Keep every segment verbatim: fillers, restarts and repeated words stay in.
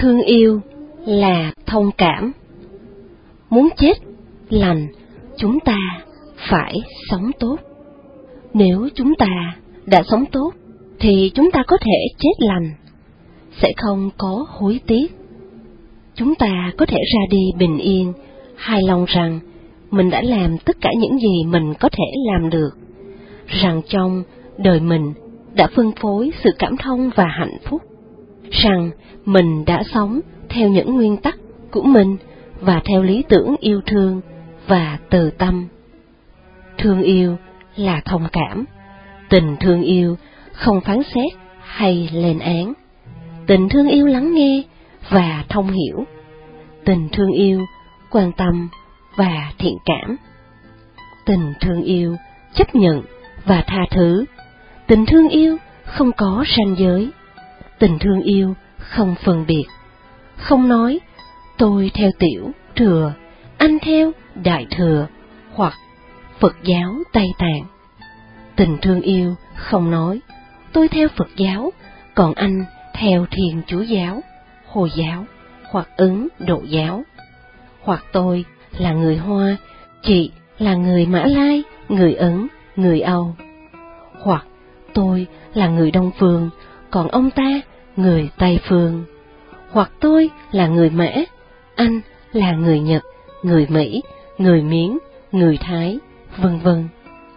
Thương yêu là thông cảm. Muốn chết lành, chúng ta phải sống tốt. Nếu chúng ta đã sống tốt, thì chúng ta có thể chết lành, sẽ không có hối tiếc. Chúng ta có thể ra đi bình yên, hài lòng rằng mình đã làm tất cả những gì mình có thể làm được, rằng trong đời mình đã phân phối sự cảm thông và hạnh phúc, rằng mình đã sống theo những nguyên tắc của mình và theo lý tưởng yêu thương và từ tâm. Thương yêu là thông cảm. Tình thương yêu không phán xét hay lên án. Tình thương yêu lắng nghe và thông hiểu. Tình thương yêu quan tâm và thiện cảm. Tình thương yêu chấp nhận và tha thứ. Tình thương yêu không có ranh giới. Tình thương yêu không phân biệt. Không nói tôi theo tiểu thừa, anh theo đại thừa hoặc Phật giáo Tây Tạng. Tình thương yêu không nói tôi theo Phật giáo, còn anh theo Thiên Chúa giáo, Hồi giáo hoặc Ấn Độ giáo. Hoặc tôi là người Hoa, chị là người Mã Lai, người Ấn, người Âu. Hoặc tôi là người Đông Phương, còn ông ta người Tây Phương. Hoặc tôi là người Mã, anh là người Nhật, người Mỹ, người Miến, người Thái, vân vân.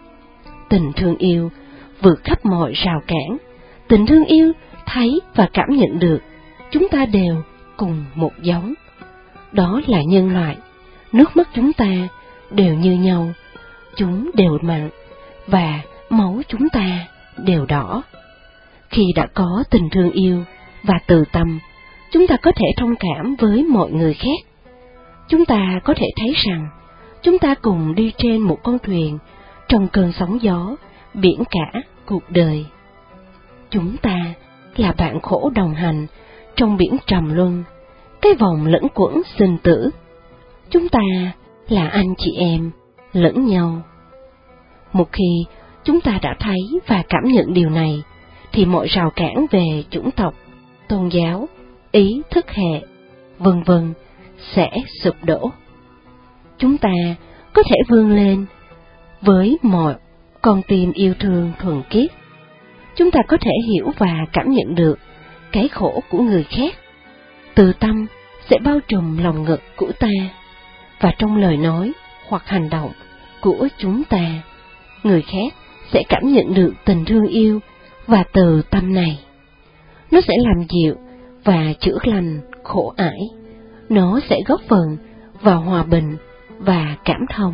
Tình thương yêu vượt khắp mọi rào cản. Tình thương yêu thấy và cảm nhận được chúng ta đều cùng một giống. Đó là nhân loại. Nước mắt chúng ta đều như nhau, chúng đều mặn và máu chúng ta đều đỏ. Khi đã có tình thương yêu và từ tâm, chúng ta có thể thông cảm với mọi người khác. Chúng ta có thể thấy rằng chúng ta cùng đi trên một con thuyền trong cơn sóng gió, biển cả cuộc đời. Chúng ta là bạn khổ đồng hành trong biển trầm luân, cái vòng lẫn quẩn sinh tử. Chúng ta là anh chị em lẫn nhau. Một khi chúng ta đã thấy và cảm nhận điều này, thì mọi rào cản về chủng tộc, tôn giáo, ý thức hệ, vân vân sẽ sụp đổ. Chúng ta có thể vươn lên với mọi con tim yêu thương thuần khiết. Chúng ta có thể hiểu và cảm nhận được cái khổ của người khác. Từ tâm sẽ bao trùm lòng ngực của ta, và trong lời nói hoặc hành động của chúng ta, người khác sẽ cảm nhận được tình thương yêu và từ tâm này. Nó sẽ làm dịu và chữa lành khổ ải. Nó sẽ góp phần vào hòa bình và cảm thông.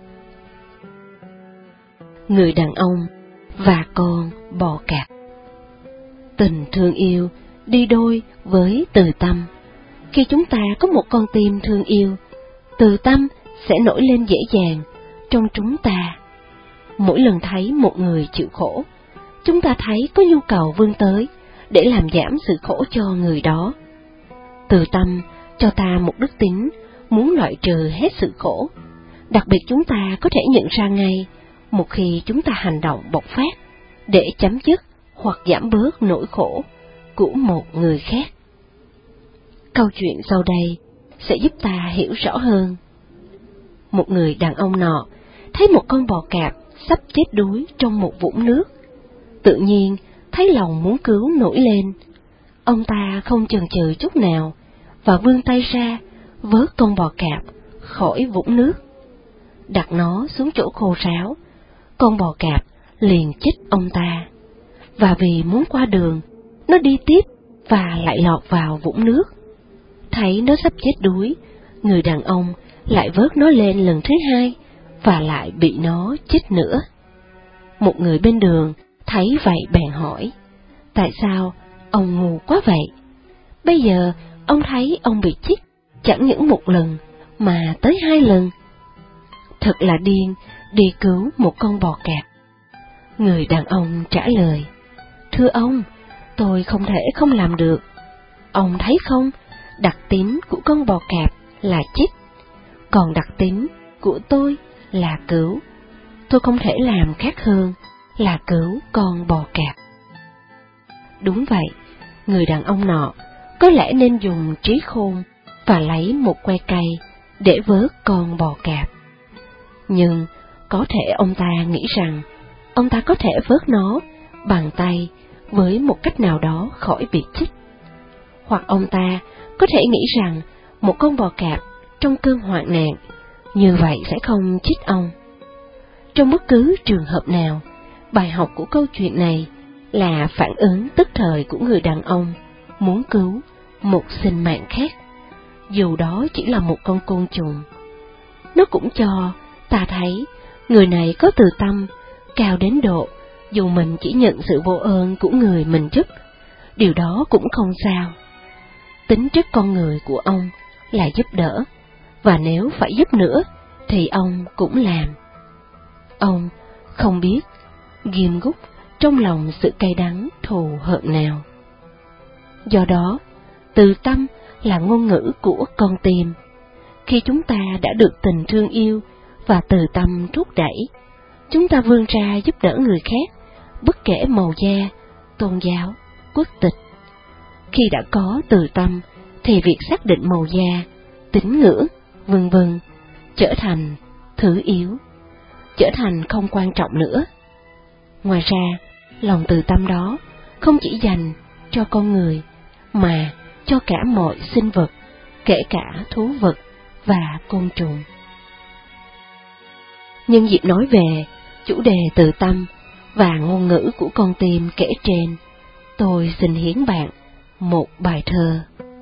Người đàn ông và con bò cạp. Tình thương yêu đi đôi với từ tâm. Khi chúng ta có một con tim thương yêu, từ tâm sẽ nổi lên dễ dàng trong chúng ta. Mỗi lần thấy một người chịu khổ, chúng ta thấy có nhu cầu vươn tới để làm giảm sự khổ cho người đó. Từ tâm cho ta một đức tính muốn loại trừ hết sự khổ. Đặc biệt chúng ta có thể nhận ra ngay một khi chúng ta hành động bộc phát để chấm dứt hoặc giảm bớt nỗi khổ của một người khác. Câu chuyện sau đây sẽ giúp ta hiểu rõ hơn. Một người đàn ông nọ thấy một con bò cạp sắp chết đuối trong một vũng nước. Tự nhiên thấy lòng muốn cứu nổi lên. Ông ta không chần chừ chút nào và vươn tay ra vớt con bò cạp khỏi vũng nước, đặt nó xuống chỗ khô ráo. Con bò cạp liền chích ông ta, và vì muốn qua đường, nó đi tiếp và lại lọt vào vũng nước. Thấy nó sắp chết đuối, người đàn ông lại vớt nó lên lần thứ hai và lại bị nó chích nữa. Một người bên đường thấy vậy bèn hỏi, tại sao ông ngu quá vậy? Bây giờ ông thấy ông bị chích chẳng những một lần mà tới hai lần. Thật là điên đi cứu một con bò cạp. Người đàn ông trả lời, thưa ông, tôi không thể không làm được. Ông thấy không, đặc tính của con bò cạp là chích, còn đặc tính của tôi là cứu. Tôi không thể làm khác hơn là cứu con bò cạp. Đúng vậy, người đàn ông nọ có lẽ nên dùng trí khôn và lấy một que cây để vớt con bò cạp. Nhưng có thể ông ta nghĩ rằng ông ta có thể vớt nó bằng tay với một cách nào đó khỏi bị chích. Hoặc ông ta có thể nghĩ rằng một con bò cạp trong cơn hoạn nạn như vậy sẽ không chích ông. Trong bất cứ trường hợp nào, bài học của câu chuyện này là phản ứng tức thời của người đàn ông muốn cứu một sinh mạng khác, dù đó chỉ là một con côn trùng. Nó cũng cho ta thấy người này có từ tâm cao đến độ dù mình chỉ nhận sự vô ơn của người mình giúp, điều đó cũng không sao. Tính chất con người của ông là giúp đỡ, và nếu phải giúp nữa thì ông cũng làm. Ông không biết ghim gút trong lòng sự cay đắng thù hận nào. Do đó, từ tâm là ngôn ngữ của con tim. Khi chúng ta đã được tình thương yêu và từ tâm thúc đẩy, chúng ta vươn ra giúp đỡ người khác, bất kể màu da, tôn giáo, quốc tịch. Khi đã có từ tâm, thì việc xác định màu da, tín ngưỡng, vân vân trở thành thứ yếu, trở thành không quan trọng nữa. Ngoài ra, lòng từ tâm đó không chỉ dành cho con người, mà cho cả mọi sinh vật, kể cả thú vật và côn trùng. Nhân dịp nói về chủ đề từ tâm và ngôn ngữ của con tim kể trên, tôi xin hiến bạn một bài thơ.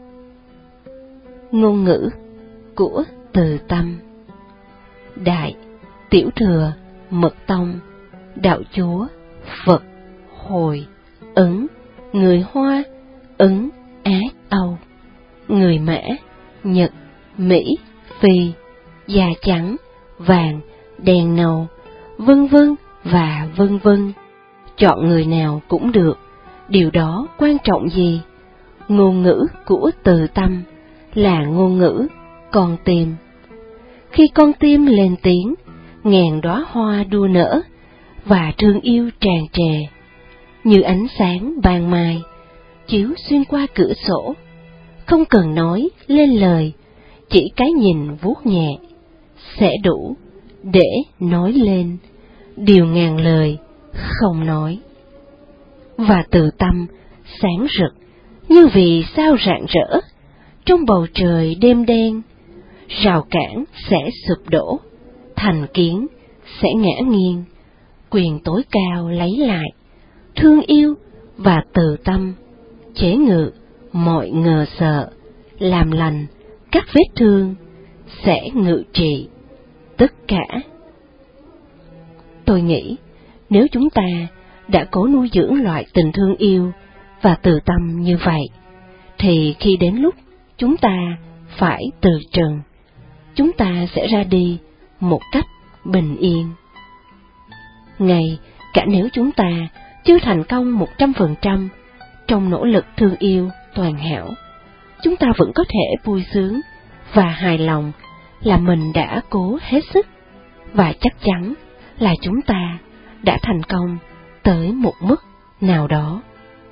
Ngôn ngữ của từ tâm. Đại Tiểu Thừa Mật Tông, Đạo Chúa Phật Hồi Ấn, người Hoa Ấn Á Âu, người Mã Nhật Mỹ Phi, da trắng vàng đen nâu, vân vân và vân vân. Chọn người nào cũng được, điều đó quan trọng gì? Ngôn ngữ của từ tâm là ngôn ngữ con tim. Khi con tim lên tiếng, ngàn đóa hoa đua nở và thương yêu tràn trề, như ánh sáng ban mai chiếu xuyên qua cửa sổ. Không cần nói lên lời, chỉ cái nhìn vuốt nhẹ sẽ đủ để nói lên điều ngàn lời không nói. Và từ tâm sáng rực như vì sao rạng rỡ trong bầu trời đêm đen. Rào cản sẽ sụp đổ, thành kiến sẽ ngã nghiêng, quyền tối cao lấy lại, thương yêu và từ tâm chế ngự mọi ngờ sợ, làm lành các vết thương, sẽ ngự trị tất cả. Tôi nghĩ nếu chúng ta đã cố nuôi dưỡng loại tình thương yêu và từ tâm như vậy, thì khi đến lúc chúng ta phải từ trần, chúng ta sẽ ra đi một cách bình yên. Ngay cả nếu chúng ta chưa thành công một trăm phần trăm trong nỗ lực thương yêu toàn hảo, chúng ta vẫn có thể vui sướng và hài lòng là mình đã cố hết sức, và chắc chắn là chúng ta đã thành công tới một mức nào đó.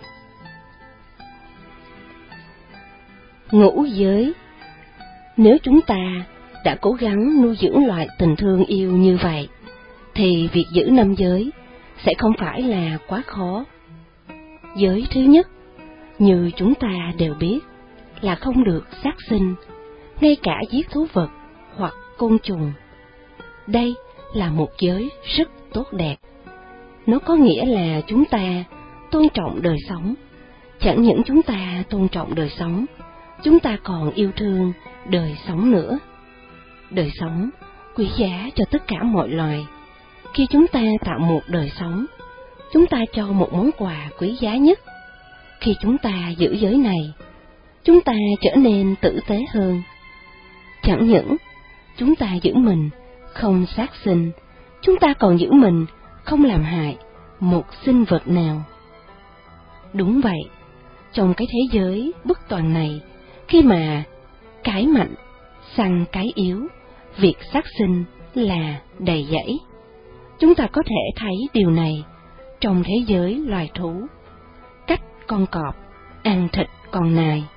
Ngũ giới. Nếu chúng ta đã cố gắng nuôi dưỡng loại tình thương yêu như vậy, thì việc giữ năm giới sẽ không phải là quá khó. Giới thứ nhất, như chúng ta đều biết, là không được sát sinh, ngay cả giết thú vật hoặc côn trùng. Đây là một giới rất tốt đẹp. Nó có nghĩa là chúng ta tôn trọng đời sống. Chẳng những chúng ta tôn trọng đời sống, chúng ta còn yêu thương đời sống nữa. Đời sống quý giá cho tất cả mọi loài. Khi chúng ta tạo một đời sống, chúng ta cho một món quà quý giá nhất. Khi chúng ta giữ giới này, chúng ta trở nên tử tế hơn. Chẳng những chúng ta giữ mình không sát sinh, chúng ta còn giữ mình không làm hại một sinh vật nào. Đúng vậy, trong cái thế giới bất toàn này, khi mà cái mạnh săn cái yếu, việc sát sinh là đầy dẫy. Chúng ta có thể thấy điều này trong thế giới loài thú. Cách con cọp ăn thịt con nai,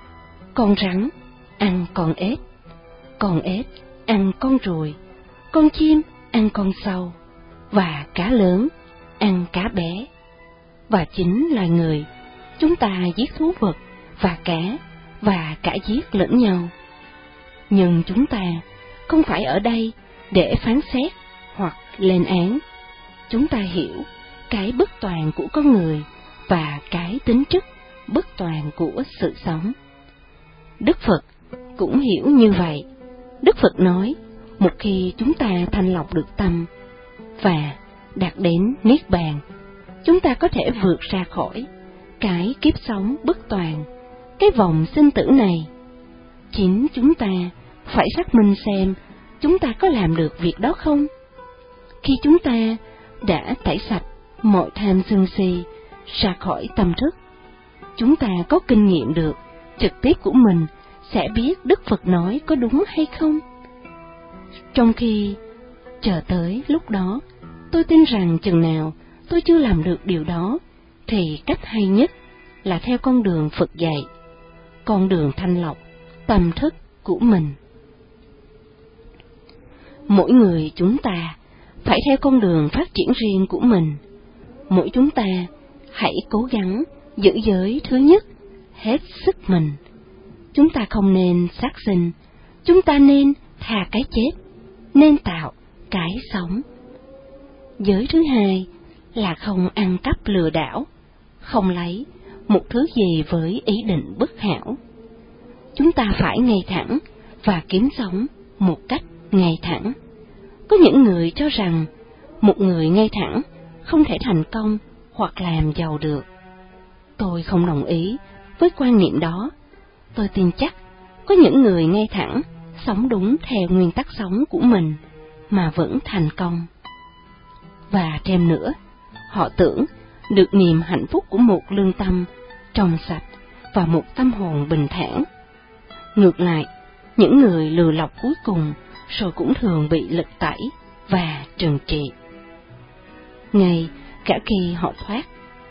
con rắn ăn con ếch, con ếch ăn con ruồi, con chim ăn con sâu, và cá lớn ăn cá bé. Và chính loài người, chúng ta giết thú vật và cá, và cả giết lẫn nhau. Nhưng chúng ta không phải ở đây để phán xét hoặc lên án. Chúng ta hiểu cái bất toàn của con người và cái tính chất bất toàn của sự sống. Đức Phật cũng hiểu như vậy. Đức Phật nói, một khi chúng ta thanh lọc được tâm và đạt đến Niết Bàn, chúng ta có thể vượt ra khỏi cái kiếp sống bất toàn, cái vòng sinh tử này. Chính chúng ta phải xác minh xem chúng ta có làm được việc đó không. Khi chúng ta đã tẩy sạch mọi tham sân si ra khỏi tâm thức, chúng ta có kinh nghiệm được trực tiếp của mình sẽ biết Đức Phật nói có đúng hay không. Trong khi chờ tới lúc đó, tôi tin rằng chừng nào tôi chưa làm được điều đó, thì cách hay nhất là theo con đường Phật dạy, con đường thanh lọc tâm thức của mình. Mỗi người chúng ta phải theo con đường phát triển riêng của mình. Mỗi chúng ta hãy cố gắng giữ giới thứ nhất hết sức mình. Chúng ta không nên sát sinh, chúng ta nên tha cái chết, nên tạo cái sống. Giới thứ hai là không ăn cắp lừa đảo, không lấy một thứ gì với ý định bất hảo. Chúng ta phải ngay thẳng và kiếm sống một cách ngay thẳng. Có những người cho rằng một người ngay thẳng không thể thành công hoặc làm giàu được. Tôi không đồng ý với quan niệm đó. Tôi tin chắc có những người ngay thẳng, sống đúng theo nguyên tắc sống của mình mà vẫn thành công. Và thêm nữa, họ tưởng được niềm hạnh phúc của một lương tâm trong sạch và một tâm hồn bình thản. Ngược lại, những người lừa lọc cuối cùng rồi cũng thường bị lật tẩy và trừng trị. Ngay cả khi họ thoát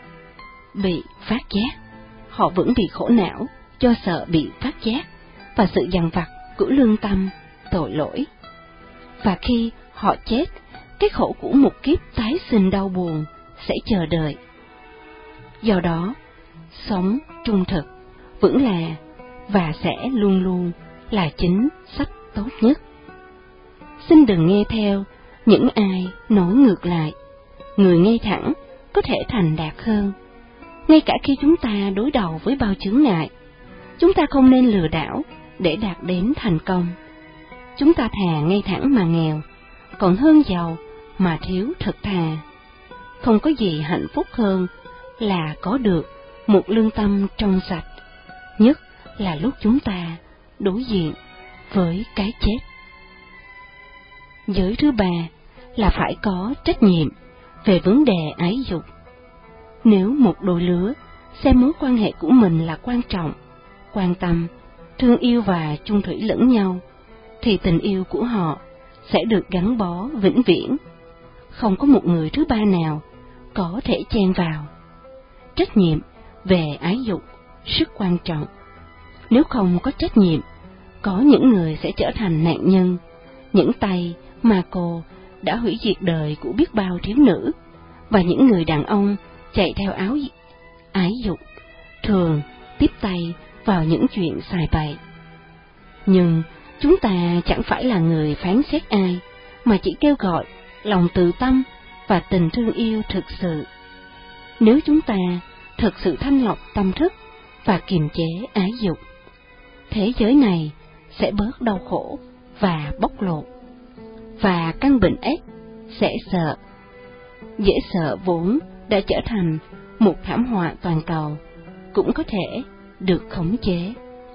bị phát giác, họ vẫn bị khổ não do sợ bị phát giác và sự dằn vặt của lương tâm tội lỗi. Và khi họ chết, cái khổ của một kiếp tái sinh đau buồn sẽ chờ đợi. Do đó, sống trung thực vẫn là và sẽ luôn luôn là chính sách tốt nhất. Xin đừng nghe theo những ai nói ngược lại. Người ngay thẳng có thể thành đạt hơn. Ngay cả khi chúng ta đối đầu với bao chướng ngại, chúng ta không nên lừa đảo để đạt đến thành công. Chúng ta thà ngay thẳng mà nghèo, còn hơn giàu mà thiếu thật thà. Không có gì hạnh phúc hơn là có được một lương tâm trong sạch, nhất là lúc chúng ta đối diện với cái chết. Giới thứ ba là phải có trách nhiệm về vấn đề ái dục. Nếu một đôi lứa xem mối quan hệ của mình là quan trọng, quan tâm, thương yêu và chung thủy lẫn nhau, thì tình yêu của họ sẽ được gắn bó vĩnh viễn. Không có một người thứ ba nào có thể chen vào. Trách nhiệm về ái dục rất quan trọng. Nếu không có trách nhiệm, có những người sẽ trở thành nạn nhân, những tay mà cô đã hủy diệt đời của biết bao thiếu nữ, và những người đàn ông chạy theo áo ái dục thường tiếp tay vào những chuyện xài bậy. Nhưng chúng ta chẳng phải là người phán xét ai, mà chỉ kêu gọi lòng từ tâm và tình thương yêu thực sự. Nếu chúng ta thực sự thanh lọc tâm thức và kiềm chế ái dục, thế giới này sẽ bớt đau khổ và bóc lột, và căn bệnh ếch sẽ sợ. Dễ sợ vốn đã trở thành một thảm họa toàn cầu, cũng có thể được khống chế.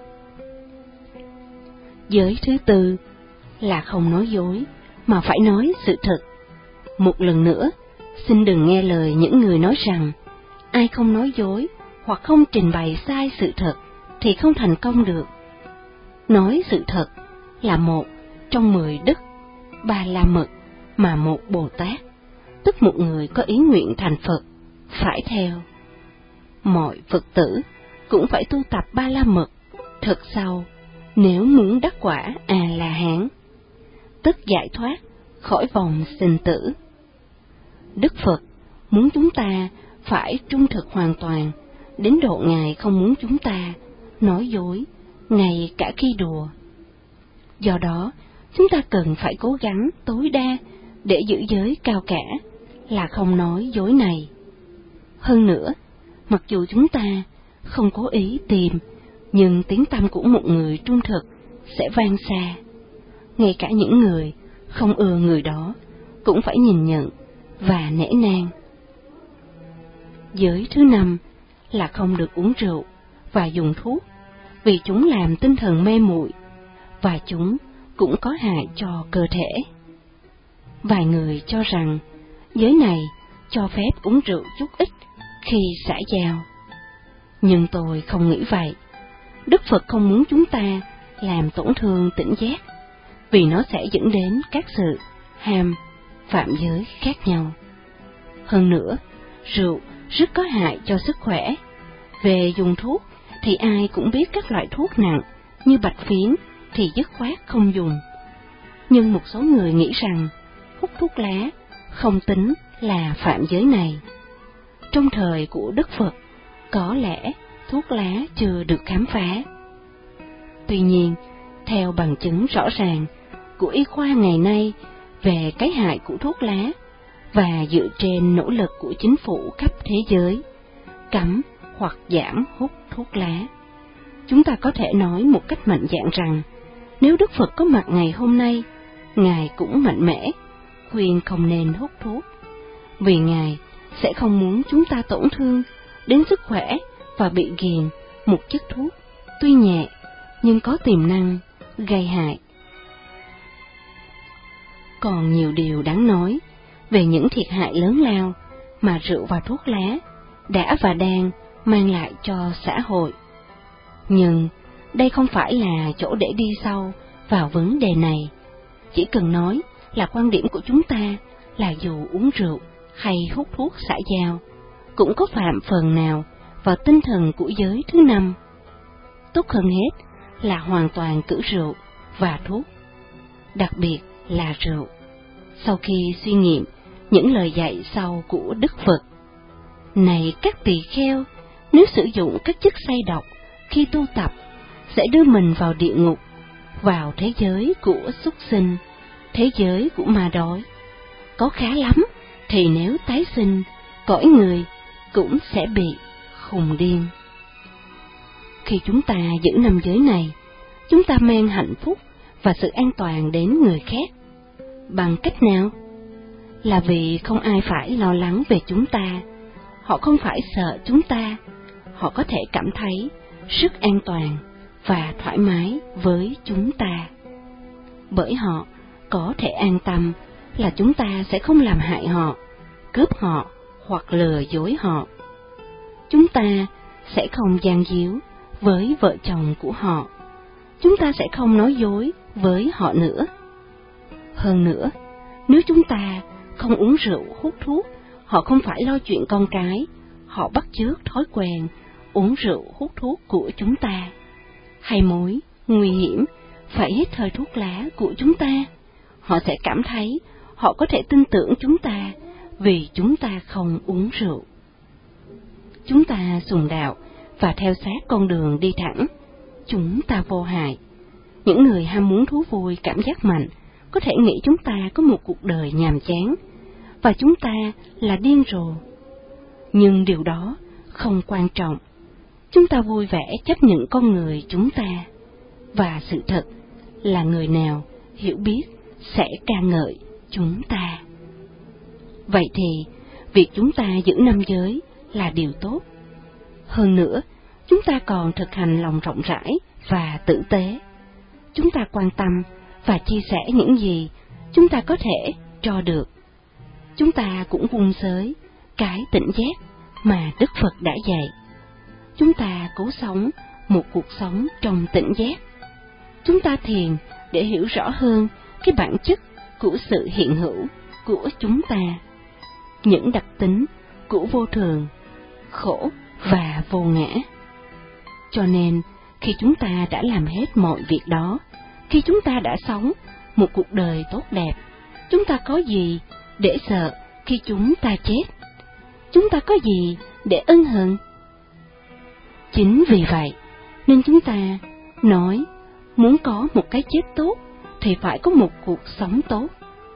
Giới thứ tư là không nói dối, mà phải nói sự thật. Một lần nữa, xin đừng nghe lời những người nói rằng ai không nói dối hoặc không trình bày sai sự thật thì không thành công được. Nói sự thật là một trong mười đức Ba La Mật mà một Bồ Tát, tức một người có ý nguyện thành Phật, phải theo. Mọi Phật tử cũng phải tu tập Ba La Mật, Thật sau, nếu muốn đắc quả A-la-hán, tức giải thoát khỏi vòng sinh tử. Đức Phật muốn chúng ta phải trung thực hoàn toàn, đến độ Ngài không muốn chúng ta nói dối, ngay cả khi đùa. Do đó, chúng ta cần phải cố gắng tối đa để giữ giới cao cả, là không nói dối này. Hơn nữa, mặc dù chúng ta không cố ý tìm, nhưng tiếng tăm của một người trung thực sẽ vang xa. Ngay cả những người không ưa người đó cũng phải nhìn nhận và nể nang. Giới thứ năm là không được uống rượu và dùng thuốc, vì chúng làm tinh thần mê muội, và chúng cũng có hại cho cơ thể. Vài người cho rằng giới này cho phép uống rượu chút ít khi xã giao, nhưng tôi không nghĩ vậy. Đức Phật không muốn chúng ta làm tổn thương tỉnh giác, vì nó sẽ dẫn đến các sự ham, phạm giới khác nhau. Hơn nữa, rượu rất có hại cho sức khỏe. Về dùng thuốc thì ai cũng biết các loại thuốc nặng như bạch phiến thì dứt khoát không dùng. Nhưng một số người nghĩ rằng hút thuốc lá không tính là phạm giới này. Trong thời của Đức Phật, có lẽ thuốc lá chưa được khám phá. Tuy nhiên, theo bằng chứng rõ ràng của y khoa ngày nay về cái hại của thuốc lá, và dựa trên nỗ lực của chính phủ khắp thế giới cấm hoặc giảm hút thuốc lá, chúng ta có thể nói một cách mạnh dạn rằng nếu Đức Phật có mặt ngày hôm nay, Ngài cũng mạnh mẽ khuyên không nên hút thuốc, vì Ngài sẽ không muốn chúng ta tổn thương đến sức khỏe và bị ghiền một chất thuốc tuy nhẹ nhưng có tiềm năng gây hại. Còn nhiều điều đáng nói về những thiệt hại lớn lao mà rượu và thuốc lá đã và đang mang lại cho xã hội. Nhưng đây không phải là chỗ để đi sâu vào vấn đề này. Chỉ cần nói là quan điểm của chúng ta là dù uống rượu hay hút thuốc xã giao cũng có phạm phần nào vào tinh thần của giới thứ năm. Tốt hơn hết là hoàn toàn cử rượu và thuốc, đặc biệt là rượu, sau khi suy nghiệm những lời dạy sau của Đức Phật. Này các tỳ kheo, nếu sử dụng các chất say độc khi tu tập, sẽ đưa mình vào địa ngục, vào thế giới của súc sinh, thế giới của ma đói. Có khá lắm thì nếu tái sinh cõi người cũng sẽ bị khùng điên. Khi chúng ta giữ năm giới này, chúng ta mang hạnh phúc và sự an toàn đến người khác. Bằng cách nào? Là vì không ai phải lo lắng về chúng ta, họ không phải sợ chúng ta, họ có thể cảm thấy rất an toàn và thoải mái với chúng ta. Bởi họ có thể an tâm là chúng ta sẽ không làm hại họ, cướp họ hoặc lừa dối họ. Chúng ta sẽ không gian díu với vợ chồng của họ, chúng ta sẽ không nói dối với họ nữa. Hơn nữa, nếu chúng ta không uống rượu hút thuốc, họ không phải lo chuyện con cái, họ bắt chước thói quen uống rượu hút thuốc của chúng ta. Hay mối nguy hiểm phải hít hơi thuốc lá của chúng ta, họ sẽ cảm thấy họ có thể tin tưởng chúng ta vì chúng ta không uống rượu. Chúng ta sùng đạo và theo sát con đường đi thẳng, chúng ta vô hại. Những người ham muốn thú vui cảm giác mạnh có thể nghĩ chúng ta có một cuộc đời nhàm chán và chúng ta là điên rồ. Nhưng điều đó không quan trọng. Chúng ta vui vẻ chấp nhận con người chúng ta, và sự thật là người nào hiểu biết sẽ ca ngợi chúng ta. Vậy thì việc chúng ta giữ năm giới là điều tốt. Hơn nữa, chúng ta còn thực hành lòng rộng rãi và tử tế. Chúng ta quan tâm và chia sẻ những gì chúng ta có thể cho được. Chúng ta cũng vun xới cái tỉnh giác mà Đức Phật đã dạy. Chúng ta cố sống một cuộc sống trong tỉnh giác. Chúng ta thiền để hiểu rõ hơn cái bản chất của sự hiện hữu của chúng ta, những đặc tính của vô thường, khổ và vô ngã. Cho nên, khi chúng ta đã làm hết mọi việc đó, khi chúng ta đã sống một cuộc đời tốt đẹp, chúng ta có gì để sợ khi chúng ta chết? Chúng ta có gì để ân hận? Chính vì vậy nên chúng ta nói muốn có một cái chết tốt thì phải có một cuộc sống tốt.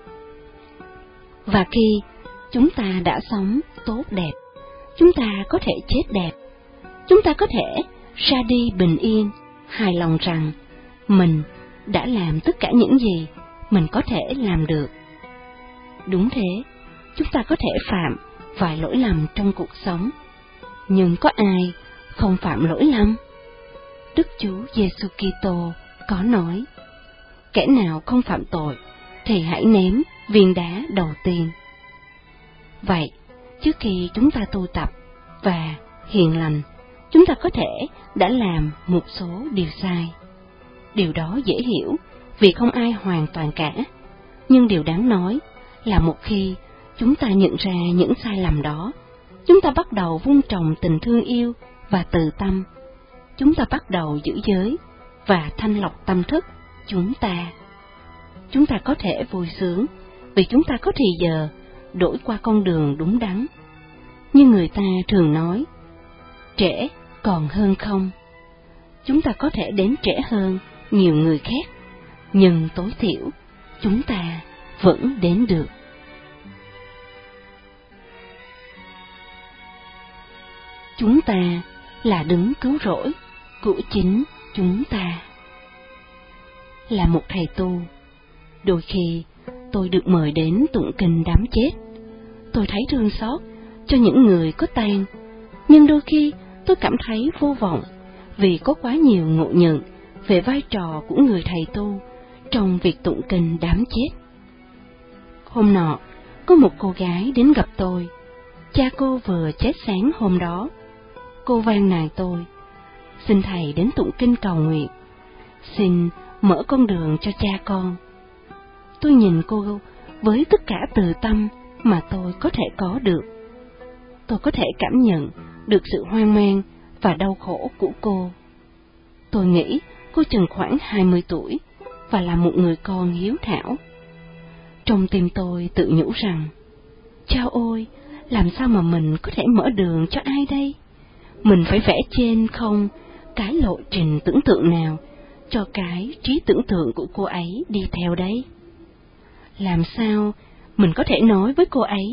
Và khi chúng ta đã sống tốt đẹp, chúng ta có thể chết đẹp. Chúng ta có thể ra đi bình yên, hài lòng rằng mình đã làm tất cả những gì mình có thể làm được. Đúng thế, chúng ta có thể phạm vài lỗi lầm trong cuộc sống, nhưng có ai không phạm lỗi lầm? Đức Chúa Giêsu Kitô có nói, kẻ nào không phạm tội thì hãy ném viên đá đầu tiên. Vậy, trước khi chúng ta tu tập và hiền lành, chúng ta có thể đã làm một số điều sai. Điều đó dễ hiểu vì không ai hoàn toàn cả, nhưng điều đáng nói là một khi chúng ta nhận ra những sai lầm đó, chúng ta bắt đầu vun trồng tình thương yêu và từ tâm. Chúng ta bắt đầu giữ giới và thanh lọc tâm thức chúng ta. Chúng ta có thể vui sướng vì chúng ta có thì giờ đổi qua con đường đúng đắn. Như người ta thường nói, trễ còn hơn không. Chúng ta có thể đến trễ hơn nhiều người khác, nhưng tối thiểu chúng ta vẫn đến được. Chúng ta là đấng cứu rỗi của chính chúng ta. Là một thầy tu, đôi khi tôi được mời đến tụng kinh đám chết. Tôi thấy thương xót cho những người có tang, nhưng đôi khi tôi cảm thấy vô vọng vì có quá nhiều ngộ nhận về vai trò của người thầy tu trong việc tụng kinh đám chết. Hôm nọ, có một cô gái đến gặp tôi. Cha cô vừa chết sáng hôm đó. Cô van nài tôi, xin thầy đến tụng kinh cầu nguyện, xin mở con đường cho cha con. Tôi nhìn cô với tất cả từ tâm mà tôi có thể có được. Tôi có thể cảm nhận được sự hoang mang và đau khổ của cô. Tôi nghĩ cô chừng khoảng hai mươi tuổi và là một người con hiếu thảo. Trong tim tôi tự nhủ rằng, chao ôi, làm sao mà mình có thể mở đường cho ai đây? Mình phải vẽ trên không cái lộ trình tưởng tượng nào cho cái trí tưởng tượng của cô ấy đi theo đấy. Làm sao mình có thể nói với cô ấy,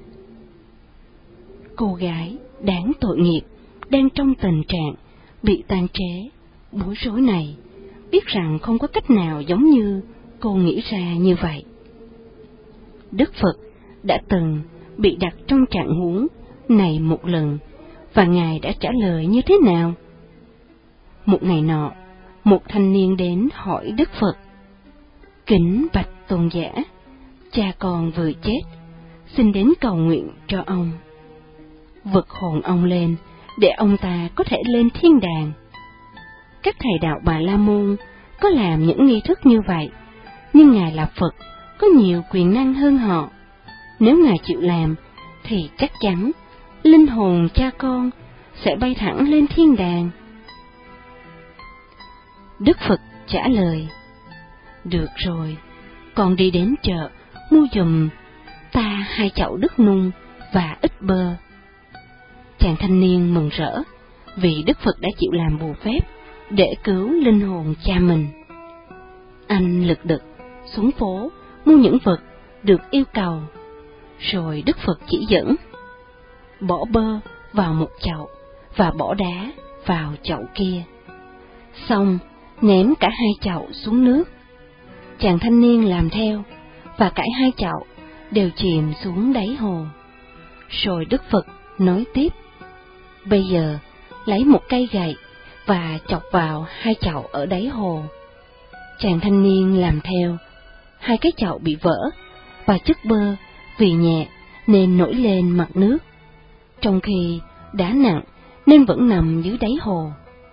cô gái đáng tội nghiệp đang trong tình trạng bị tàn trế, bối rối này, biết rằng không có cách nào giống như cô nghĩ ra như vậy. Đức Phật đã từng bị đặt trong trạng huống này một lần, và Ngài đã trả lời như thế nào? Một ngày nọ, một thanh niên đến hỏi Đức Phật, kính bạch tôn giả, cha con vừa chết, xin đến cầu nguyện cho ông. Vực hồn ông lên, để ông ta có thể lên thiên đàng. Các thầy đạo Bà La Môn có làm những nghi thức như vậy, nhưng Ngài là Phật, có nhiều quyền năng hơn họ. Nếu Ngài chịu làm, thì chắc chắn linh hồn cha con sẽ bay thẳng lên thiên đàng. Đức Phật trả lời, được rồi, con đi đến chợ mua giùm ta hai chậu đất nung và ít bơ. Chàng thanh niên mừng rỡ vì Đức Phật đã chịu làm bùa phép để cứu linh hồn cha mình. Anh lật đật xuống phố mua những vật được yêu cầu, rồi Đức Phật chỉ dẫn, bỏ bơ vào một chậu và bỏ đá vào chậu kia. Xong, ném cả hai chậu xuống nước. Chàng thanh niên làm theo, và cả hai chậu đều chìm xuống đáy hồ. Rồi Đức Phật nói tiếp, bây giờ lấy một cây gậy và chọc vào hai chậu ở đáy hồ. Chàng thanh niên làm theo, hai cái chậu bị vỡ, và chất bơ vì nhẹ nên nổi lên mặt nước, trong khi đá nặng nên vẫn nằm dưới đáy hồ.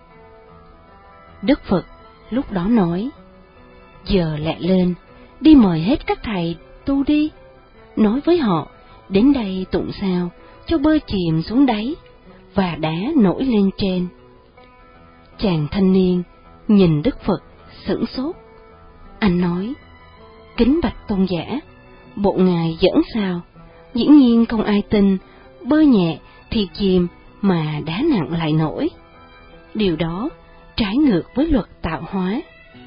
Đức Phật lúc đó nói, giờ lẹ lên, đi mời hết các thầy tu đi, nói với họ đến đây tụng sao cho bơ chìm xuống đáy và đá nổi lên trên. Chàng thanh niên nhìn Đức Phật sửng sốt. Anh nói: Kính bạch tôn giả, bộ ngài giỡn sao? Dĩ nhiên không ai tin bơi nhẹ thì chìm mà đá nặng lại nổi. Điều đó trái ngược với luật tạo hóa.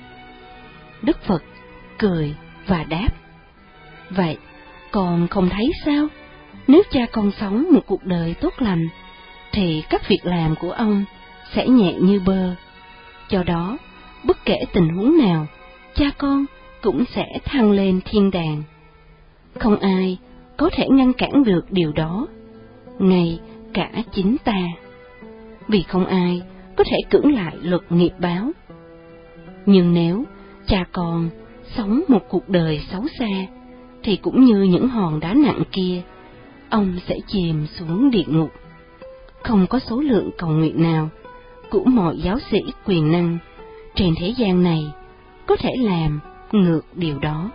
Đức Phật cười và đáp: Vậy con không thấy sao? Nếu cha con sống một cuộc đời tốt lành, thì các việc làm của ông sẽ nhẹ như bơ. Do đó, bất kể tình huống nào, cha con cũng sẽ thăng lên thiên đàng. Không ai có thể ngăn cản được điều đó, ngay cả chính ta. Vì không ai có thể cưỡng lại luật nghiệp báo. Nhưng nếu cha con sống một cuộc đời xấu xa, thì cũng như những hòn đá nặng kia, ông sẽ chìm xuống địa ngục. Không có số lượng cầu nguyện nào của mọi giáo sĩ quyền năng trên thế gian này có thể làm ngược điều đó.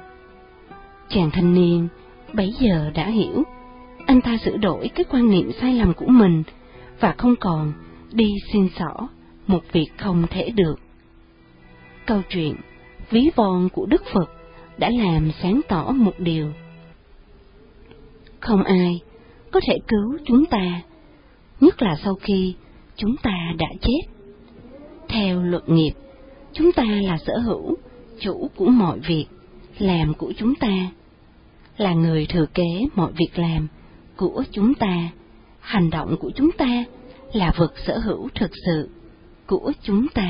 Chàng thanh niên bấy giờ đã hiểu. Anh ta sửa đổi cái quan niệm sai lầm của mình và không còn đi xin xỏ một việc không thể được. Câu chuyện ví von của Đức Phật đã làm sáng tỏ một điều: không ai có thể cứu chúng ta, nhất là sau khi chúng ta đã chết. Theo luật nghiệp, chúng ta là sở hữu, chủ của mọi việc làm của chúng ta, là người thừa kế mọi việc làm của chúng ta. Hành động của chúng ta là vật sở hữu thực sự của chúng ta.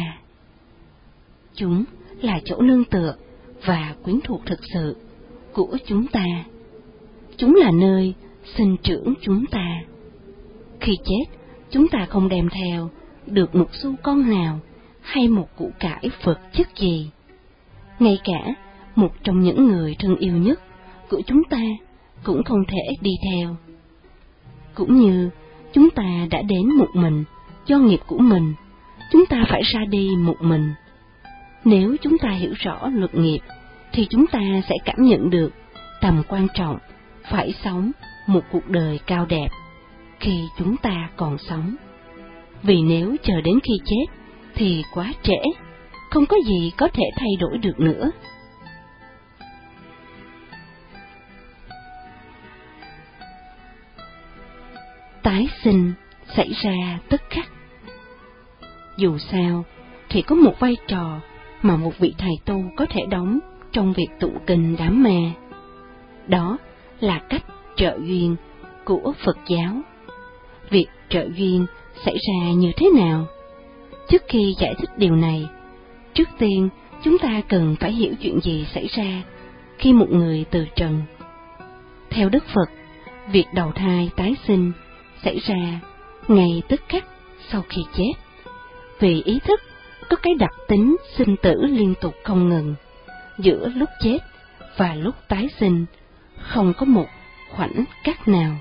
Chúng là chỗ nương tựa và quyến thuộc thực sự của chúng ta. Chúng là nơi sinh trưởng chúng ta. Khi chết, chúng ta không đem theo được một xu con nào hay một củ cải vật chất gì. Ngay cả một trong những người thân yêu nhất của chúng ta cũng không thể đi theo. Cũng như chúng ta đã đến một mình do nghiệp của mình, chúng ta phải ra đi một mình. Nếu chúng ta hiểu rõ luật nghiệp, thì chúng ta sẽ cảm nhận được tầm quan trọng phải sống một cuộc đời cao đẹp khi chúng ta còn sống. Vì nếu chờ đến khi chết thì quá trễ, không có gì có thể thay đổi được nữa. Tái sinh xảy ra tức khắc. Dù sao thì có một vai trò mà một vị thầy tu có thể đóng trong việc tụng kinh đám ma. Đó là cách trợ duyên của Phật giáo. Việc trợ duyên xảy ra như thế nào? Trước khi giải thích điều này, trước tiên chúng ta cần phải hiểu chuyện gì xảy ra khi một người từ trần. Theo Đức Phật, việc đầu thai tái sinh xảy ra ngay tức khắc sau khi chết, vì ý thức có cái đặc tính sinh tử liên tục không ngừng. Giữa lúc chết và lúc tái sinh không có một khoảnh khắc nào.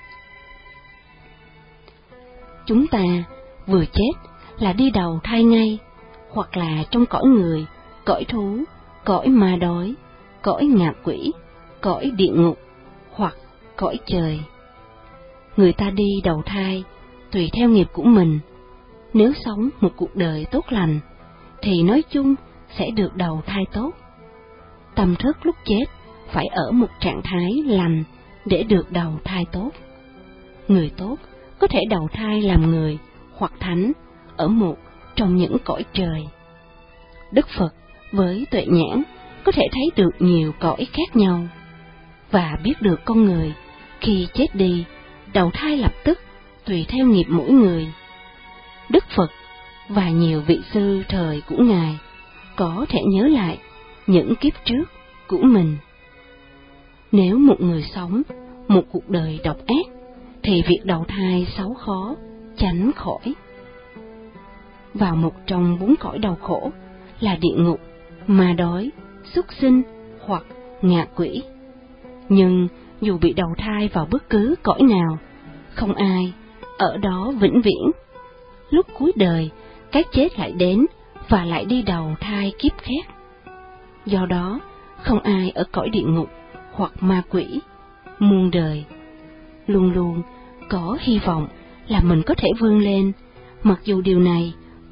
Chúng ta vừa chết là đi đầu thai ngay, hoặc là trong cõi người, cõi thú, cõi ma đói, cõi ngạ quỷ, cõi địa ngục, hoặc cõi trời. Người ta đi đầu thai tùy theo nghiệp của mình. Nếu sống một cuộc đời tốt lành, thì nói chung sẽ được đầu thai tốt. Tâm thức lúc chết phải ở một trạng thái lành để được đầu thai tốt. Người tốt có thể đầu thai làm người hoặc thánh ở một trong những cõi trời. Đức Phật với tuệ nhãn có thể thấy được nhiều cõi khác nhau, và biết được con người khi chết đi đầu thai lập tức tùy theo nghiệp mỗi người. Đức Phật và nhiều vị sư thời của Ngài có thể nhớ lại những kiếp trước của mình. Nếu một người sống một cuộc đời độc ác, thì việc đầu thai xấu khó tránh khỏi. Vào một trong bốn cõi đau khổ là địa ngục, ma đói, súc sinh hoặc ngạ quỷ. Nhưng dù bị đầu thai vào bất cứ cõi nào, không ai ở đó vĩnh viễn. Lúc cuối đời, cái chết lại đến và lại đi đầu thai kiếp khác. Do đó, không ai ở cõi địa ngục hoặc ma quỷ muôn đời. Luôn luôn có hy vọng là mình có thể vươn lên, mặc dù điều này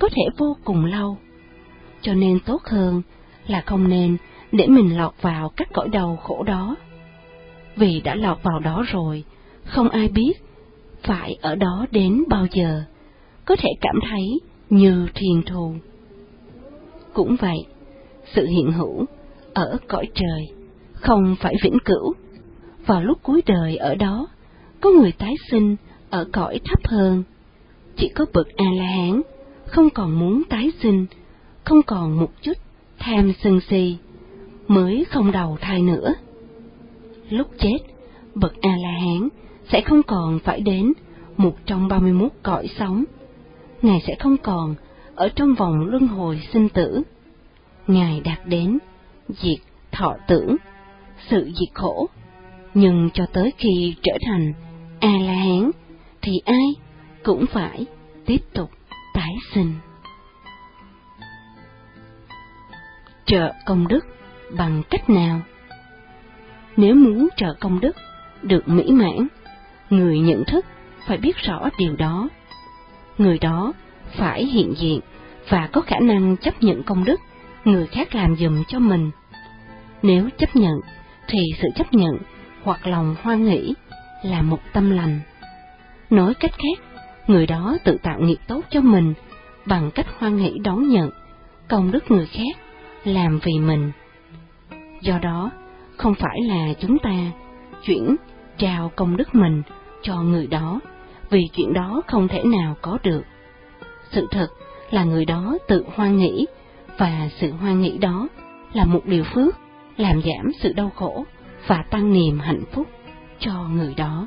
có thể vô cùng lâu. Cho nên tốt hơn là không nên để mình lọt vào các cõi đau khổ đó. Vì đã lọt vào đó rồi, không ai biết phải ở đó đến bao giờ, có thể cảm thấy như thiên thù. Cũng vậy, sự hiện hữu ở cõi trời không phải vĩnh cửu. Vào lúc cuối đời ở đó, có người tái sinh ở cõi thấp hơn. Chỉ có bậc A-la-hán không còn muốn tái sinh, không còn một chút tham sân si, mới không đầu thai nữa. Lúc chết, bậc A-la-hán sẽ không còn phải đến một trong ba mươi mốt cõi sống. Ngài sẽ không còn ở trong vòng luân hồi sinh tử. Ngài đạt đến diệt thọ tưởng, sự diệt khổ. Nhưng cho tới khi trở thành A-la-hán thì ai cũng phải tiếp tục tái sinh. Trợ công đức bằng cách nào? Nếu muốn trợ công đức được mỹ mãn, người nhận thức phải biết rõ điều đó. Người đó phải hiện diện và có khả năng chấp nhận công đức người khác làm giùm cho mình. Nếu chấp nhận, thì sự chấp nhận hoặc lòng hoan hỷ là một tâm lành. Nói cách khác, người đó tự tạo nghiệp tốt cho mình bằng cách hoan hỷ đón nhận công đức người khác làm vì mình. Do đó, không phải là chúng ta chuyển trao công đức mình cho người đó, vì chuyện đó không thể nào có được. Sự thật là người đó tự hoan hỷ, và sự hoan hỷ đó là một điều phước, làm giảm sự đau khổ và tăng niềm hạnh phúc cho người đó.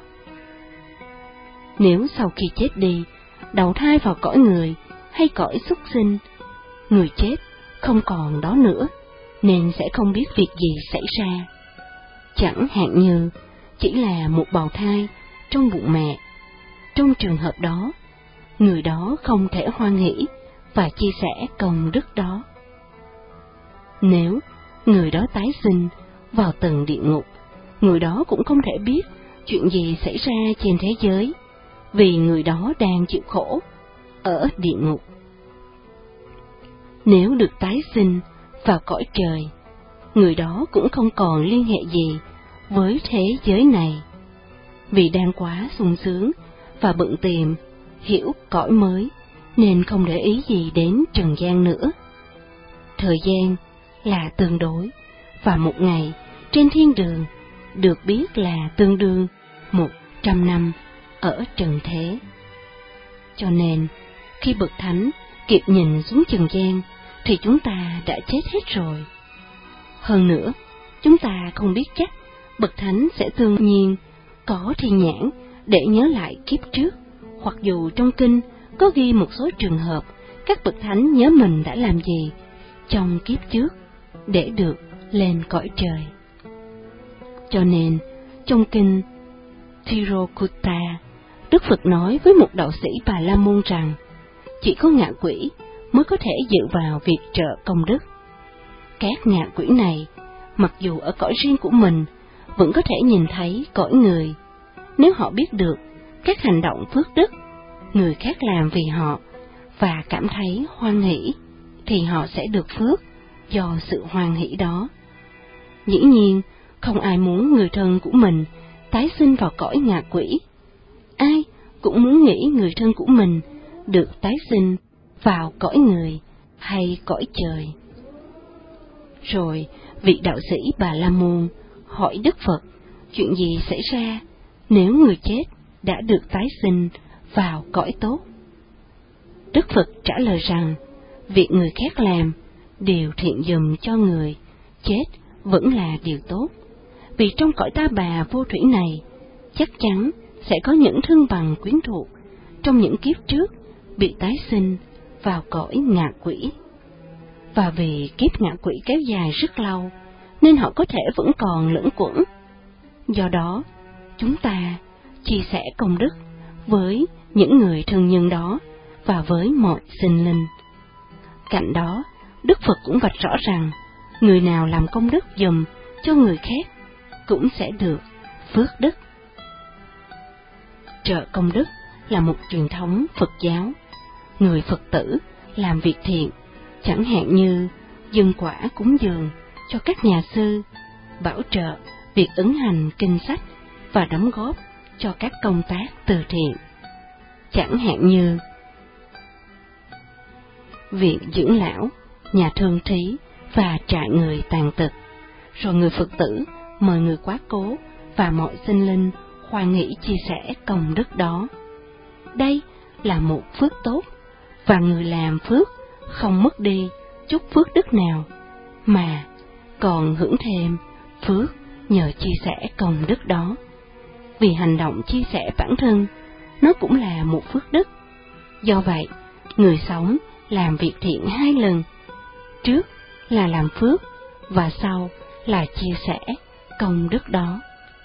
Nếu sau khi chết đi, đầu thai vào cõi người hay cõi súc sinh, người chết không còn đó nữa, nên sẽ không biết việc gì xảy ra. Chẳng hạn như chỉ là một bào thai trong bụng mẹ. Trong trường hợp đó, người đó không thể hoan hỷ và chia sẻ công đức đó. Nếu người đó tái sinh vào tầng địa ngục, người đó cũng không thể biết chuyện gì xảy ra trên thế giới, vì người đó đang chịu khổ ở địa ngục. Nếu được tái sinh vào cõi trời, người đó cũng không còn liên hệ gì với thế giới này, vì đang quá sung sướng và bận tìm hiểu cõi mới, nên không để ý gì đến trần gian nữa. Thời gian là tương đối, và một ngày trên thiên đường được biết là tương đương một trăm năm ở trần thế. Cho nên, khi bậc thánh kịp nhìn xuống trần gian, thì chúng ta đã chết hết rồi. Hơn nữa, chúng ta không biết chắc bậc thánh sẽ tương nhiên có thiên nhãn để nhớ lại kiếp trước, hoặc dù trong kinh có ghi một số trường hợp các bậc thánh nhớ mình đã làm gì trong kiếp trước để được lên cõi trời. Cho nên, trong kinh Thirokutta, Đức Phật nói với một đạo sĩ Bà La Môn rằng chỉ có ngạ quỷ mới có thể dự vào việc trợ công đức. Các ngạ quỷ này, mặc dù ở cõi riêng của mình, vẫn có thể nhìn thấy cõi người. Nếu họ biết được các hành động phước đức người khác làm vì họ và cảm thấy hoan hỷ, thì họ sẽ được phước do sự hoan hỷ đó. Dĩ nhiên, không ai muốn người thân của mình tái sinh vào cõi ngạ quỷ. Ai cũng muốn nghĩ người thân của mình được tái sinh vào cõi người hay cõi trời. Rồi, vị đạo sĩ Bà La Môn hỏi Đức Phật chuyện gì xảy ra nếu người chết đã được tái sinh vào cõi tốt. Đức Phật trả lời rằng, việc người khác làm, điều thiện dùm cho người chết vẫn là điều tốt, vì trong cõi ta bà vô thủy này, chắc chắn sẽ có những thân bằng quyến thuộc trong những kiếp trước bị tái sinh vào cõi ngạ quỷ. Và vì kiếp ngạ quỷ kéo dài rất lâu, nên họ có thể vẫn còn lẫn quẩn. Do đó, chúng ta chia sẻ công đức với những người thân nhân đó và với mọi sinh linh. Cạnh đó, Đức Phật cũng vạch rõ rằng, người nào làm công đức dùm cho người khác cũng sẽ được phước đức. Trợ công đức là một truyền thống Phật giáo. Người Phật tử làm việc thiện, chẳng hạn như dâng quả cúng dường cho các nhà sư, bảo trợ việc ứng hành kinh sách và đóng góp cho các công tác từ thiện, chẳng hạn như viện dưỡng lão, nhà thương thí và trại người tàn tật, rồi người Phật tử mời người quá cố và mọi sinh linh hoan hỷ chia sẻ công đức đó. Đây là một phước tốt, và người làm phước không mất đi chút phước đức nào, mà còn hưởng thêm phước nhờ chia sẻ công đức đó. Vì hành động chia sẻ bản thân, nó cũng là một phước đức. Do vậy, người sống làm việc thiện hai lần, trước là làm phước và sau là chia sẻ công đức đó.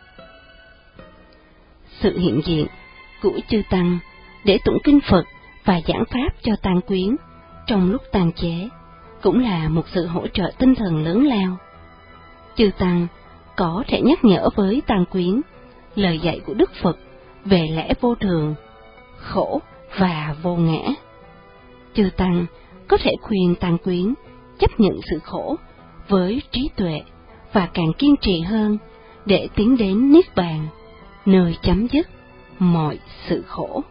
Sự hiện diện của chư Tăng để tụng kinh Phật và giảng pháp cho tang quyến trong lúc tang chế cũng là một sự hỗ trợ tinh thần lớn lao. Chư Tăng có thể nhắc nhở với tang quyến lời dạy của Đức Phật về lẽ vô thường, khổ và vô ngã. Chư Tăng có thể khuyên tang quyến chấp nhận sự khổ với trí tuệ và càng kiên trì hơn để tiến đến Niết Bàn, nơi chấm dứt mọi sự khổ.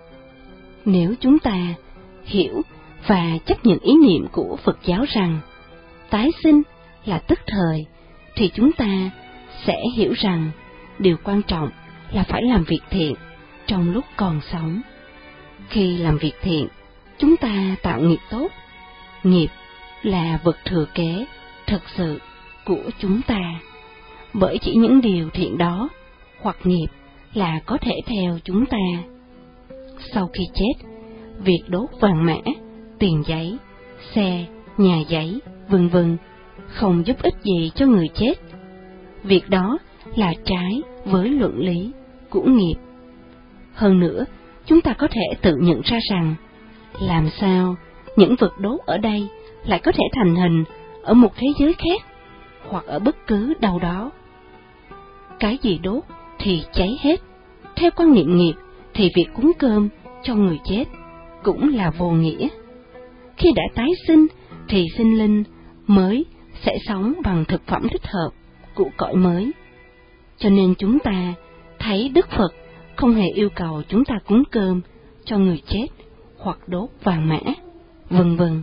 Nếu chúng ta hiểu và chấp nhận ý niệm của Phật giáo rằng tái sinh là tức thời, thì chúng ta sẽ hiểu rằng điều quan trọng là phải làm việc thiện trong lúc còn sống. Khi làm việc thiện, chúng ta tạo nghiệp tốt. Nghiệp là vật thừa kế thực sự của chúng ta, bởi chỉ những điều thiện đó hoặc nghiệp là có thể theo chúng ta. Sau khi chết, việc đốt vàng mã, tiền giấy, xe, nhà giấy, vân vân không giúp ích gì cho người chết. Việc đó là trái với luận lý của nghiệp. Hơn nữa, chúng ta có thể tự nhận ra rằng làm sao những vật đốt ở đây lại có thể thành hình ở một thế giới khác hoặc ở bất cứ đâu đó. Cái gì đốt thì cháy hết. Theo quan niệm nghiệp thì việc cúng cơm cho người chết cũng là vô nghĩa. Khi đã tái sinh thì sinh linh mới sẽ sống bằng thực phẩm thích hợp của cõi mới. Cho nên chúng ta thấy Đức Phật không hề yêu cầu chúng ta cúng cơm cho người chết hoặc đốt vàng mã, vân vân.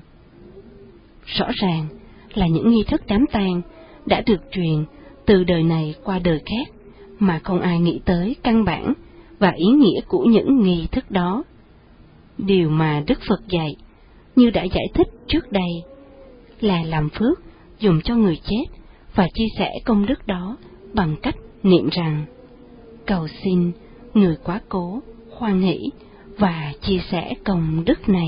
Rõ ràng là những nghi thức đám tang đã được truyền từ đời này qua đời khác mà không ai nghĩ tới căn bản và ý nghĩa của những nghi thức đó. Điều mà Đức Phật dạy, như đã giải thích trước đây, là làm phước dùng cho người chết và chia sẻ công đức đó bằng cách niệm rằng cầu xin người quá cố hoan hỷ và chia sẻ công đức này.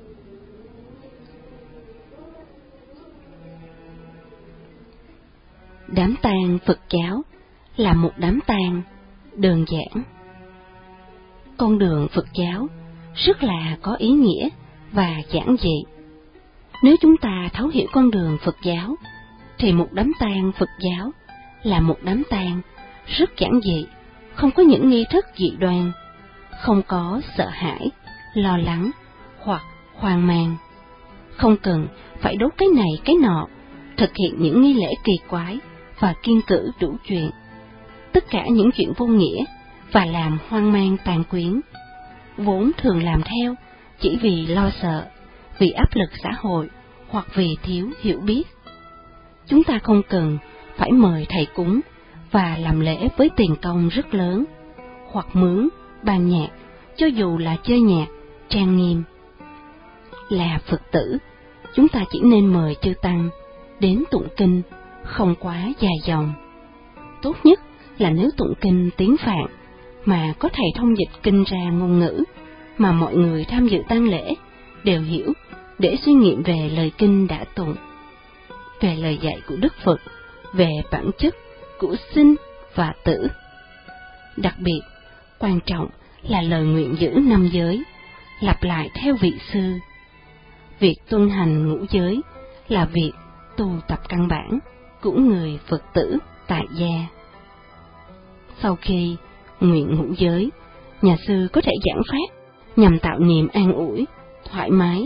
Đám tang Phật giáo là một đám tang đơn giản. Con đường Phật giáo rất là có ý nghĩa và giản dị. Nếu chúng ta thấu hiểu con đường Phật giáo, thì một đám tang Phật giáo là một đám tang rất giản dị, không có những nghi thức dị đoan, không có sợ hãi, lo lắng hoặc hoang mang, không cần phải đốt cái này cái nọ, thực hiện những nghi lễ kỳ quái và kiêng cữ đủ chuyện, tất cả những chuyện vô nghĩa và làm hoang mang tàn quyến, vốn thường làm theo chỉ vì lo sợ, vì áp lực xã hội hoặc vì thiếu hiểu biết. Chúng ta không cần phải mời thầy cúng và làm lễ với tiền công rất lớn, hoặc mướn ban nhạc, cho dù là chơi nhạc trang nghiêm. Là Phật tử, chúng ta chỉ nên mời chư Tăng đến tụng kinh không quá dài dòng. Tốt nhất là nếu tụng kinh tiếng Phạn mà có thầy thông dịch kinh ra ngôn ngữ mà mọi người tham dự tang lễ đều hiểu, để suy nghiệm về lời kinh đã tụng, về lời dạy của Đức Phật, về bản chất của sinh và tử. Đặc biệt, quan trọng là lời nguyện giữ năm giới, lặp lại theo vị sư. Việc tuân hành ngũ giới là việc tu tập căn bản của người Phật tử tại gia. Sau khi nguyện ngũ giới, nhà sư có thể giảng pháp nhằm tạo niềm an ủi, thoải mái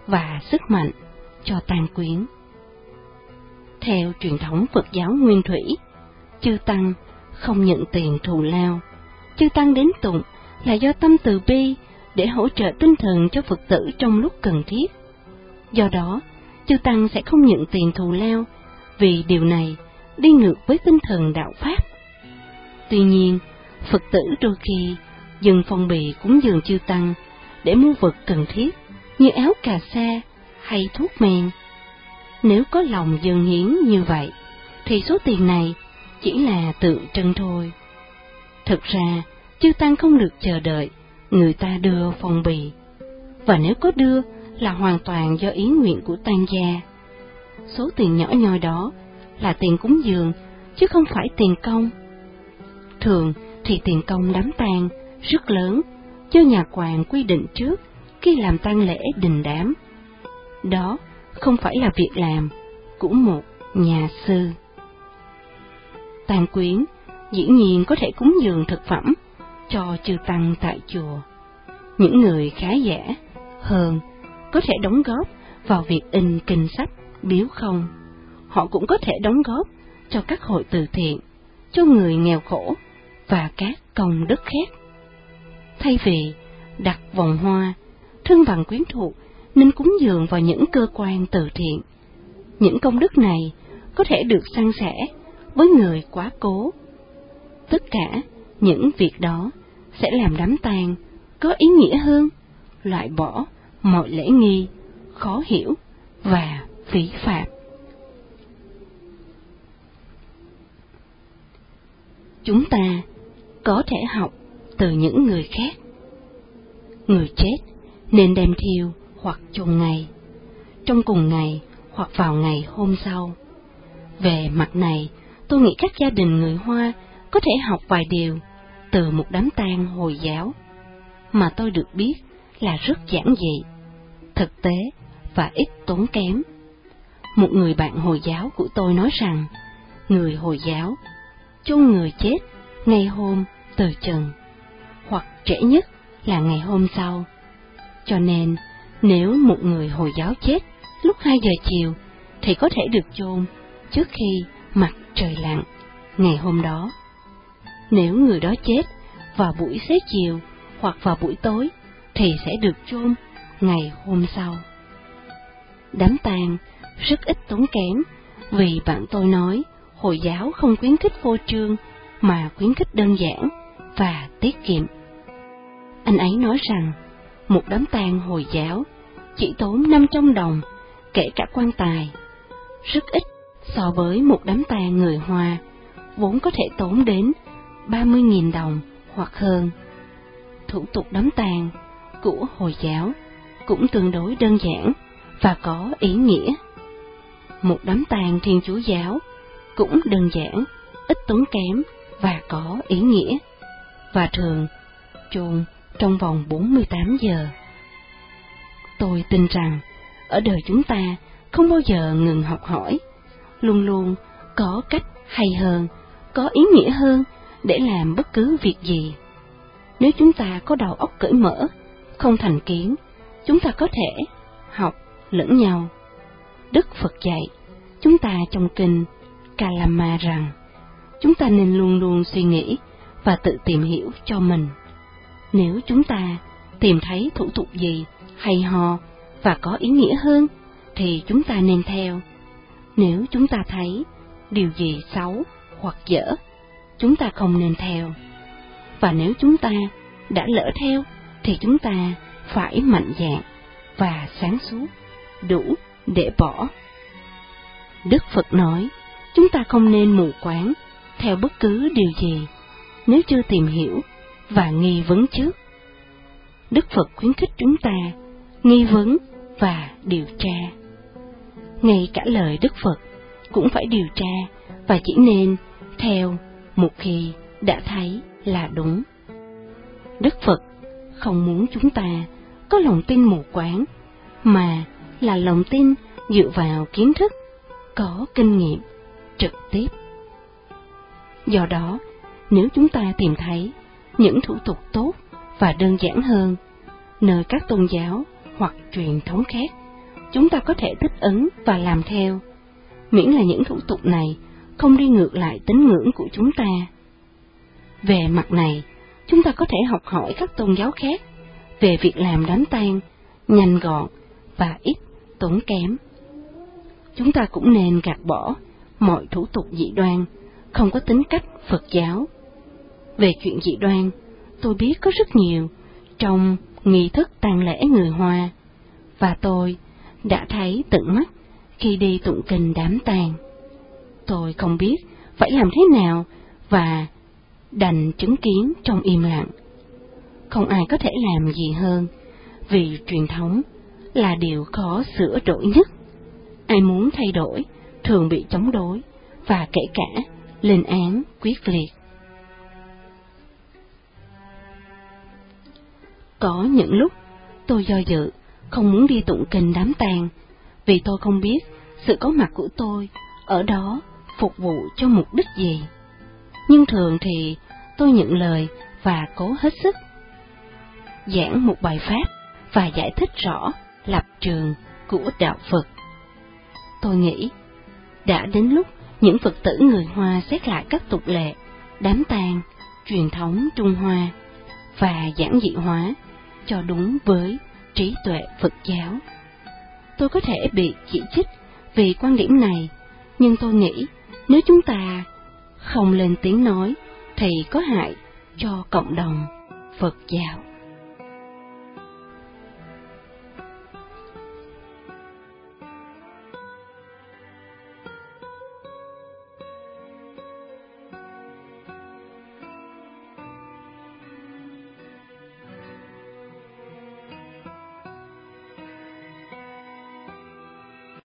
và sức mạnh cho tàn quyến. Theo truyền thống Phật giáo Nguyên Thủy, chư Tăng không nhận tiền thù lao. Chư Tăng đến tụng là do tâm từ bi để hỗ trợ tinh thần cho Phật tử trong lúc cần thiết. Do đó, chư Tăng sẽ không nhận tiền thù lao, vì điều này đi ngược với tinh thần đạo Pháp. Tuy nhiên, Phật tử đôi khi dừng phong bì cúng dường chư Tăng để mua vật cần thiết như áo cà sa hay thuốc men. Nếu có lòng dâng hiến như vậy, thì số tiền này chỉ là tượng trưng thôi. Thực ra, chư Tăng không được chờ đợi người ta đưa phong bì, và nếu có đưa là hoàn toàn do ý nguyện của tang gia. Số tiền nhỏ nhoi đó là tiền cúng dường, chứ không phải tiền công. Thường thì tiền công đám tang rất lớn, do nhà quản quy định trước khi làm tang lễ đình đám. Đó không phải là việc làm của một nhà sư. Tang quyến dĩ nhiên có thể cúng dường thực phẩm cho chư Tăng tại chùa. Những người khá giả hơn có thể đóng góp vào việc in kinh sách biếu không. Họ cũng có thể đóng góp cho các hội từ thiện, cho người nghèo khổ và các công đức khác. Thay vì đặt vòng hoa, thân bằng quyến thuộc nên cúng dường vào những cơ quan từ thiện. Những công đức này có thể được san sẻ với người quá cố. Tất cả những việc đó sẽ làm đám tang có ý nghĩa hơn, loại bỏ mọi lễ nghi khó hiểu và phí phạm. Chúng ta có thể học từ những người khác. Người chết nên đem thiêu hoặc chôn ngay, trong cùng ngày hoặc vào ngày hôm sau. Về mặt này, tôi nghĩ các gia đình người Hoa có thể học vài điều từ một đám tang Hồi giáo, mà tôi được biết là rất giản dị, thực tế và ít tốn kém. Một người bạn Hồi giáo của tôi nói rằng, người Hồi giáo chôn người chết ngày hôm từ trần, hoặc trễ nhất là ngày hôm sau. Cho nên, nếu một người Hồi giáo chết lúc hai giờ chiều, thì có thể được chôn trước khi mặt trời lặn ngày hôm đó. Nếu người đó chết vào buổi xế chiều hoặc vào buổi tối, thì sẽ được chôn ngày hôm sau. Đám tang rất ít tốn kém, vì bạn tôi nói Hồi giáo không khuyến khích phô trương, mà khuyến khích đơn giản và tiết kiệm. Anh ấy nói rằng, một đám tang Hồi giáo chỉ tốn năm trăm đồng, kể cả quan tài, rất ít so với một đám tang người Hoa, vốn có thể tốn đến ba mươi nghìn đồng hoặc hơn. Thủ tục đám tang của Hồi giáo cũng tương đối đơn giản và có ý nghĩa. Một đám tang Thiên Chúa giáo cũng đơn giản, ít tốn kém và có ý nghĩa, và thường chôn trong vòng bốn mươi tám giờ. Tôi tin rằng ở đời chúng ta không bao giờ ngừng học hỏi, luôn luôn có cách hay hơn, có ý nghĩa hơn để làm bất cứ việc gì. Nếu chúng ta có đầu óc cởi mở, không thành kiến, chúng ta có thể học lẫn nhau. Đức Phật dạy chúng ta trong kinh Kalama rằng, chúng ta nên luôn luôn suy nghĩ và tự tìm hiểu cho mình. Nếu chúng ta tìm thấy thủ tục gì hay ho và có ý nghĩa hơn, thì chúng ta nên theo. Nếu chúng ta thấy điều gì xấu hoặc dở, chúng ta không nên theo. Và nếu chúng ta đã lỡ theo, thì chúng ta phải mạnh dạn và sáng suốt đủ để bỏ. Đức Phật nói, chúng ta không nên mù quáng theo bất cứ điều gì nếu chưa tìm hiểu và nghi vấn trước. Đức Phật khuyến khích chúng ta nghi vấn và điều tra. Ngay cả lời Đức Phật cũng phải điều tra và chỉ nên theo một khi đã thấy là đúng. Đức Phật không muốn chúng ta có lòng tin mù quáng, mà là lòng tin dựa vào kiến thức, có kinh nghiệm trực tiếp. Do đó, nếu chúng ta tìm thấy những thủ tục tốt và đơn giản hơn nơi các tôn giáo hoặc truyền thống khác, chúng ta có thể thích ứng và làm theo, miễn là những thủ tục này không đi ngược lại tín ngưỡng của chúng ta. Về mặt này, chúng ta có thể học hỏi các tôn giáo khác về việc làm đám tang nhanh gọn và ít tốn kém. Chúng ta cũng nên gạt bỏ mọi thủ tục dị đoan không có tính cách Phật giáo. Về chuyện dị đoan, tôi biết có rất nhiều trong nghi thức tang lễ người Hoa, và tôi đã thấy tận mắt khi đi tụng kinh đám tang. Tôi không biết phải làm thế nào và đành chứng kiến trong im lặng. Không ai có thể làm gì hơn, vì truyền thống là điều khó sửa đổi nhất. Ai muốn thay đổi thường bị chống đối và kể cả lên án quyết liệt. Có những lúc tôi do dự không muốn đi tụng kinh đám tang, vì tôi không biết sự có mặt của tôi ở đó phục vụ cho mục đích gì. Nhưng thường thì tôi nhận lời và cố hết sức giảng một bài pháp và giải thích rõ lập trường của đạo Phật. Tôi nghĩ đã đến lúc những Phật tử người Hoa xét lại các tục lệ đám tang truyền thống Trung Hoa và giản dị hóa cho đúng với trí tuệ Phật giáo. Tôi có thể bị chỉ trích vì quan điểm này, nhưng tôi nghĩ nếu chúng ta không lên tiếng nói thì có hại cho cộng đồng Phật giáo.